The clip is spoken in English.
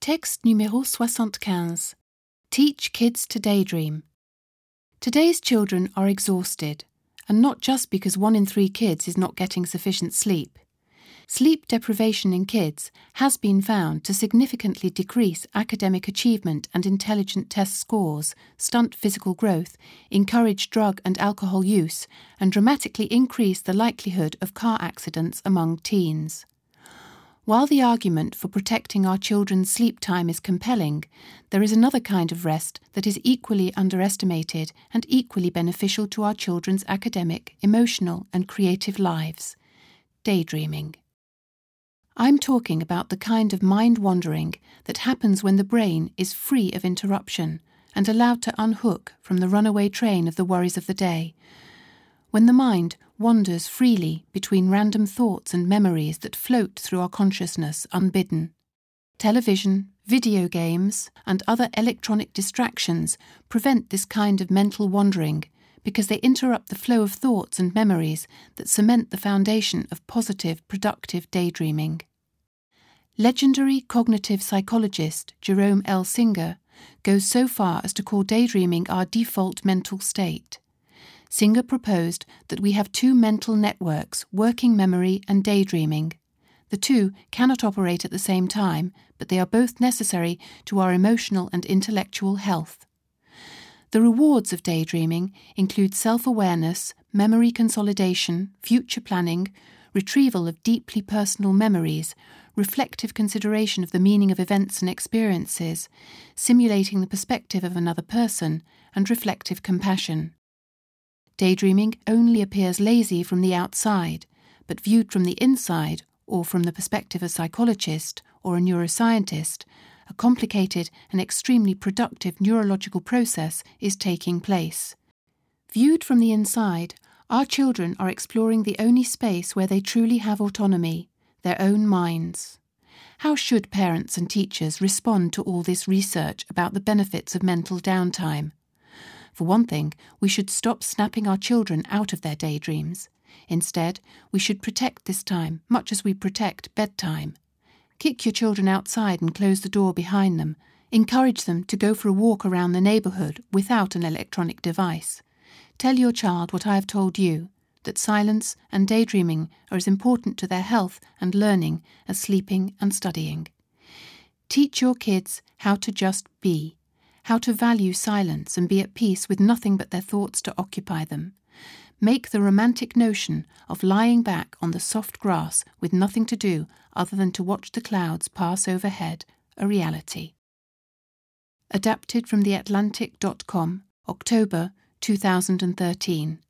Texte numéro 75. Teach kids to daydream. Today's children are exhausted, and not just because 1 in 3 kids is not getting sufficient sleep. Sleep deprivation in kids has been found to significantly decrease academic achievement and intelligent test scores, stunt physical growth, encourage drug and alcohol use, and dramatically increase the likelihood of car accidents among teens. While the argument for protecting our children's sleep time is compelling, there is another kind of rest that is equally underestimated and equally beneficial to our children's academic, emotional, and creative lives: daydreaming. I'm talking about the kind of mind-wandering that happens when the brain is free of interruption and allowed to unhook from the runaway train of the worries of the day. When the mind wanders freely between random thoughts and memories that float through our consciousness unbidden. Television, video games, and other electronic distractions prevent this kind of mental wandering because they interrupt the flow of thoughts and memories that cement the foundation of positive, productive daydreaming. Legendary cognitive psychologist Jerome L. Singer goes so far as to call daydreaming our default mental state. Singer proposed that we have 2 mental networks, working memory and daydreaming. The 2 cannot operate at the same time, but they are both necessary to our emotional and intellectual health. The rewards of daydreaming include self-awareness, memory consolidation, future planning, retrieval of deeply personal memories, reflective consideration of the meaning of events and experiences, simulating the perspective of another person, and reflective compassion. Daydreaming only appears lazy from the outside, but viewed from the inside, or from the perspective of a psychologist or a neuroscientist, a complicated and extremely productive neurological process is taking place. Viewed from the inside, our children are exploring the only space where they truly have autonomy, their own minds. How should parents and teachers respond to all this research about the benefits of mental downtime? For one thing, we should stop snapping our children out of their daydreams. Instead, we should protect this time, much as we protect bedtime. Kick your children outside and close the door behind them. Encourage them to go for a walk around the neighbourhood without an electronic device. Tell your child what I have told you, that silence and daydreaming are as important to their health and learning as sleeping and studying. Teach your kids how to just be, how to value silence and be at peace with nothing but their thoughts to occupy them. Make the romantic notion of lying back on the soft grass with nothing to do other than to watch the clouds pass overhead a reality. Adapted from theatlantic.com, October 2013.